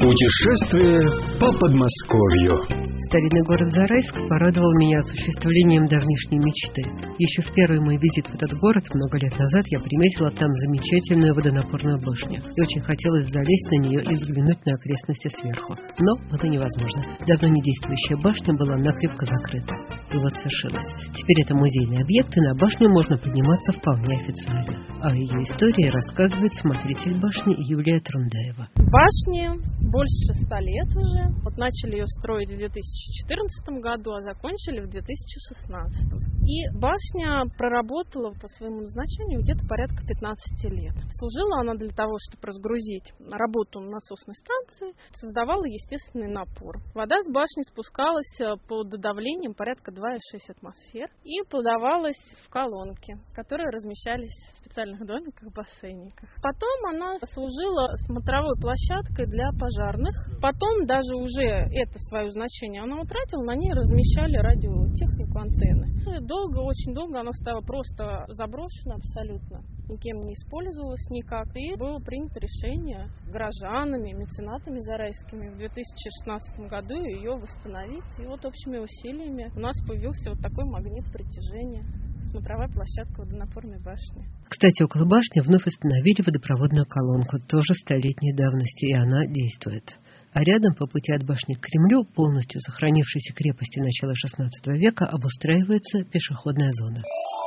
Путешествие по Подмосковью. Старинный город Зарайск порадовал меня осуществлением давнишней мечты. Еще в первый мой визит в этот город много лет назад я приметила там замечательную водонапорную башню. И очень хотелось залезть на нее и взглянуть на окрестности сверху. Но это невозможно. Давно не действующая башня была накрепко закрыта. И вот свершилось. Теперь это музейный объект, и на башню можно подниматься вполне официально. О ее истории рассказывает смотритель башни Юлия Трундаева. Башне больше 100 лет уже. Вот начали ее строить в 2014 году, а закончили в 2016. И башня проработала по своему назначению где-то порядка 15 лет. Служила она для того, чтобы разгрузить работу насосной станции, создавала естественный напор. Вода с башни спускалась под давлением порядка 2,6 атмосфер и подавалась в колонки, которые размещались в специальных домиках-бассейниках. Потом она служила смотровой площадкой для пожарных. Потом даже уже это свое значение она утратила, на ней размещали радиотехнику, антенны. Очень долго она стала просто заброшена абсолютно, никем не использовалась никак. И было принято решение горожанами, меценатами зарайскими в 2016 году ее восстановить. И вот общими усилиями у нас появился вот такой магнит притяжения. Смотровая площадка водонапорной башни. Кстати, около башни вновь установили водопроводную колонку, тоже столетней давности, и она действует. А рядом, по пути от башни к Кремлю, полностью сохранившейся крепости начала XVI века, обустраивается пешеходная зона.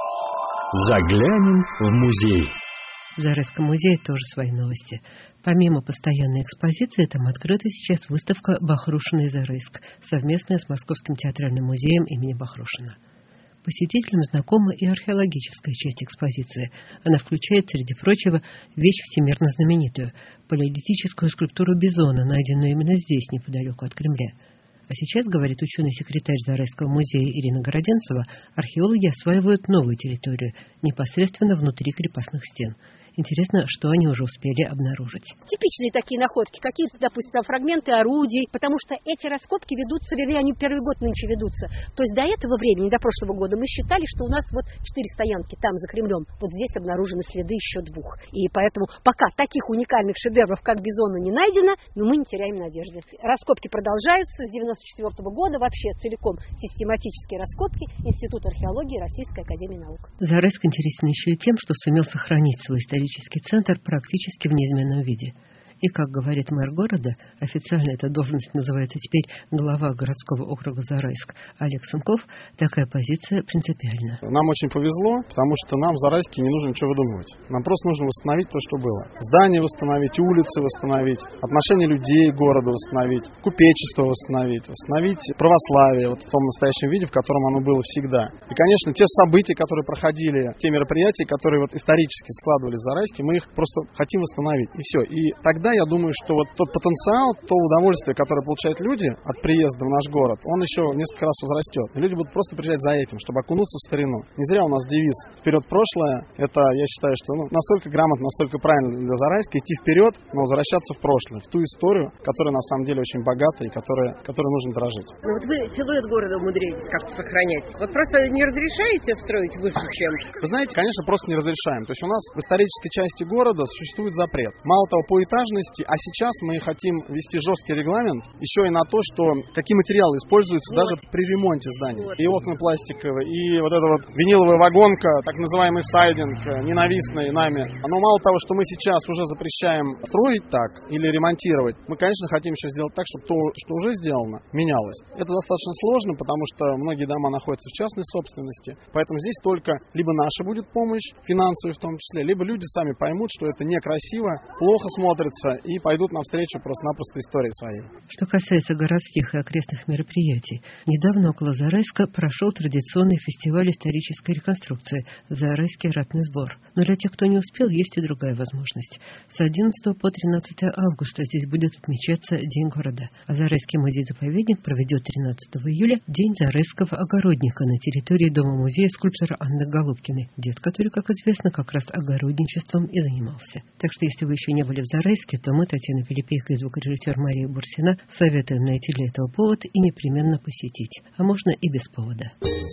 Заглянем в музей. В Зарайском музее тоже свои новости. Помимо постоянной экспозиции, там открыта сейчас выставка «Бахрушина и Зарайск», совместная с Московским театральным музеем имени Бахрушина. Посетителям знакома и археологическая часть экспозиции. Она включает, среди прочего, вещь всемирно знаменитую – палеолитическую скульптуру бизона, найденную именно здесь, неподалеку от Кремля. А сейчас, говорит ученый-секретарь Зарайского музея Ирина Городенцева, археологи осваивают новую территорию, непосредственно внутри крепостных стен. Интересно, что они уже успели обнаружить. Типичные такие находки, какие-то, допустим, там фрагменты орудий, потому что эти раскопки ведутся, вернее, они первый год нынче ведутся. То есть до этого времени, до прошлого года, мы считали, что у нас вот 4 стоянки там за Кремлем. Вот здесь обнаружены следы еще 2. И поэтому пока таких уникальных шедевров, как бизона, не найдено, но мы не теряем надежды. Раскопки продолжаются с 1994 года, вообще целиком систематические раскопки Института археологии Российской академии наук. Зарайск интересен еще и тем, что сумел сохранить свой исторический центр практически в неизменном виде. И, как говорит мэр города, официально эта должность называется теперь глава городского округа Зарайск Олег Сынков, такая позиция принципиальна. Нам очень повезло, потому что нам в Зарайске не нужно ничего выдумывать. Нам просто нужно восстановить то, что было. Здания восстановить, улицы восстановить, отношения людей к городу восстановить, купечество восстановить православие вот в том настоящем виде, в котором оно было всегда. И, конечно, те события, которые проходили, те мероприятия, которые вот исторически складывались в Зарайске, мы их просто хотим восстановить. И все. И тогда я думаю, что вот тот потенциал, то удовольствие, которое получают люди от приезда в наш город, он еще несколько раз возрастет. И люди будут просто приезжать за этим, чтобы окунуться в старину. Не зря у нас девиз «Вперед прошлое». Это, я считаю, что настолько грамотно, настолько правильно для Зарайска идти вперед, но возвращаться в прошлое, в ту историю, которая на самом деле очень богата и которой нужно дорожить. Ну вот вы силуэт города умудряетесь как-то сохранять. Вот просто не разрешаете строить выше, чем... Вы знаете, конечно, просто не разрешаем. То есть у нас в исторической части города существует запрет. Мало того, по этажности, а сейчас мы хотим ввести жесткий регламент еще и на то, что какие материалы используются даже при ремонте зданий. И окна пластиковые, и вот эта вот виниловая вагонка, так называемый сайдинг, ненавистный нами. Но мало того, что мы сейчас уже запрещаем строить так или ремонтировать, мы, конечно, хотим еще сделать так, чтобы то, что уже сделано, менялось. Это достаточно сложно, потому что многие дома находятся в частной собственности, поэтому здесь только либо наша будет помощь, финансовая в том числе, либо люди сами поймут, что это некрасиво, плохо смотрится, и пойдут навстречу просто-напросто истории своей. Что касается городских и окрестных мероприятий, недавно около Зарайска прошел традиционный фестиваль исторической реконструкции «Зарайский ратный сбор». Но для тех, кто не успел, есть и другая возможность. С 11 по 13 августа здесь будет отмечаться День города, а Зарайский музей-заповедник проведет 13 июля День зарайского огородника на территории дома-музея скульптора Анны Голубкиной, дед который, как известно, как раз огородничеством и занимался. Так что, если вы еще не были в Зарайске, то мы, Татьяна Пилипейко и звукорежиссер Мария Бурсина, советуем найти для этого повод и непременно посетить. А можно и без повода.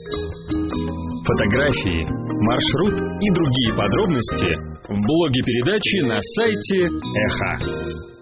Фотографии, маршрут и другие подробности в блоге передачи на сайте Эхо.